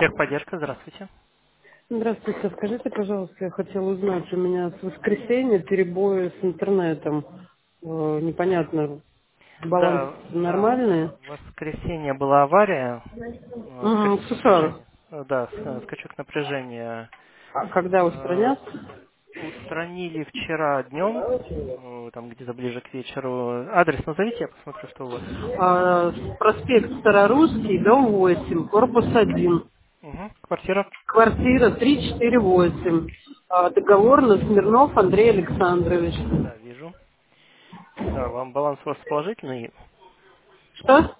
Техподдержка, здравствуйте. Здравствуйте. Скажите, пожалуйста, я хотела узнать, у меня с воскресенья перебои с интернетом. Непонятно, баланс Да, нормальный? в воскресенье была авария, скачок Слушай, напряжения. Да, скачок напряжения. а когда Э, устранят? Устранили вчера днем, там где-то ближе к вечеру. Адрес назовите, я посмотрю, что у вас. Проспект Старорусский, дом 8, корпус 1, Угу. Квартира? квартира 348. Договор на Смирнов Андрей Александрович. Да, вижу. Да, вам баланс у вас положительный. Что?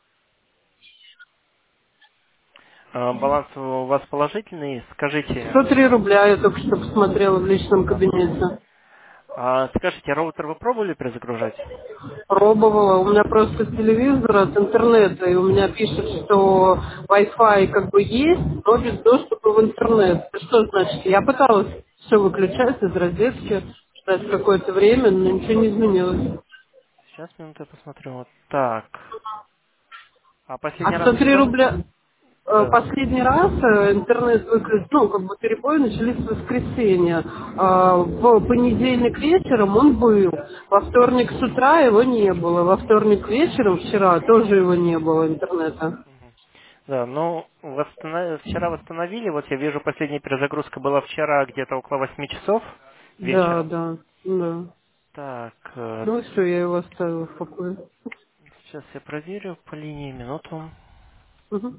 Баланс у вас положительный. Скажите, 103 рубля я только что посмотрела в личном кабинете. скажите, роутер вы пробовали перезагружать? Пробовала. У меня просто телевизор от интернета, и у меня пишет, что Wi-Fi как бы есть, но без доступа в интернет. Это что значит? Я пыталась все выключать из розетки, ждать какое-то время, но ничего не изменилось. Сейчас, минуту, я посмотрю. Вот так. А А последний раз 103 когда? рубля... Да. Последний раз интернет выключил, ну, как бы перебои начались в воскресенье. В понедельник вечером он был. Во вторник с утра его не было. Во вторник вечером вчера тоже его не было интернета. Мгм. Да, ну, вчера восстановили, вот я вижу, последняя перезагрузка была вчера где-то около 8 часов Да, вечером. да, да. Так, Ну все, я его оставила в покое. сейчас я проверю по линии, минуту. Мгм.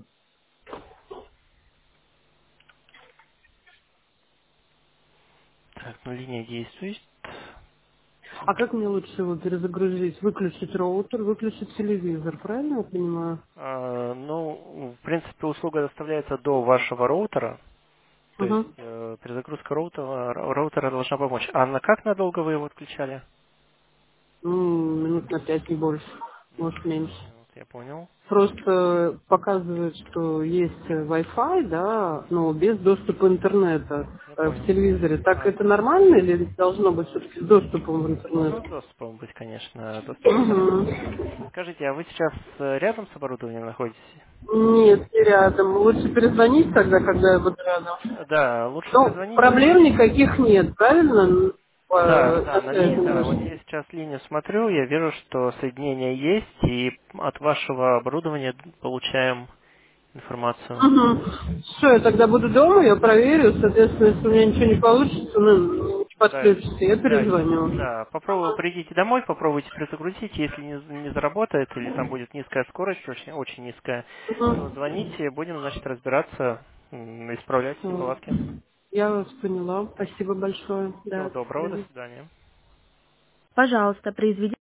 Так, ну линия действует. А как мне лучше его перезагрузить? Выключить роутер, выключить телевизор, правильно я понимаю? Ну, в принципе, услуга доставляется до вашего роутера, то есть Угу. перезагрузка роутера должна помочь. А на как надолго вы его отключали? Минут на 5 не больше, На может 5 меньше. минут, я понял. Просто показывает, что есть Wi-Fi, да, но без доступа интернета Я в понял. телевизоре. Так это Ага. нормально или должно быть все-таки с доступом в интернет? Должно с доступом быть, конечно, доступ в интернет. Угу. Скажите, а вы сейчас рядом с оборудованием находитесь? Нет, не рядом. Лучше перезвонить тогда, когда я буду рядом. Да, лучше Ну, перезвоните. проблем никаких нет, правильно? Да, да, На связи да, вот нашей. я сейчас линию смотрю, я вижу, что соединение есть, и от вашего оборудования получаем информацию. Угу. Все, я тогда буду дома, я проверю, соответственно, если у меня ничего не получится, ну, не Да, подключится, я да, перезвоню. да, попробуйте, придите домой, попробуйте перезагрузить, если не заработает или там будет низкая скорость, очень, очень низкая, то Угу. звоните, будем, значит, разбираться, исправлять Все. неполадки. Я вас поняла. Спасибо большое. Всего Да, до доброго, до свидания. свидания. Пожалуйста, произведите